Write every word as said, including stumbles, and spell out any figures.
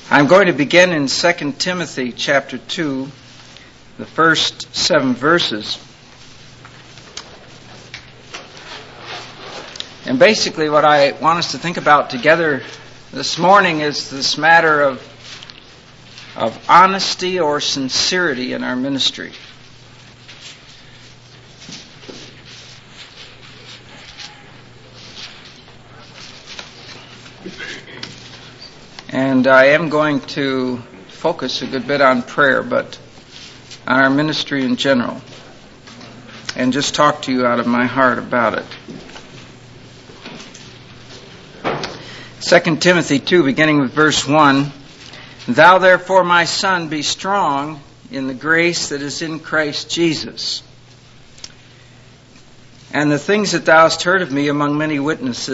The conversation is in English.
I'm going to begin in Second Timothy chapter two, the first seven verses. And basically what I want us to think about together this morning is this matter of, of honesty or sincerity in our ministry. And I am going to focus a good bit on prayer, but on our ministry in general, and just talk to you out of my heart about it. Second Timothy two, beginning with verse one. Thou therefore, my son, be strong in the grace that is in Christ Jesus. And the things that thou hast heard of me among many witnesses,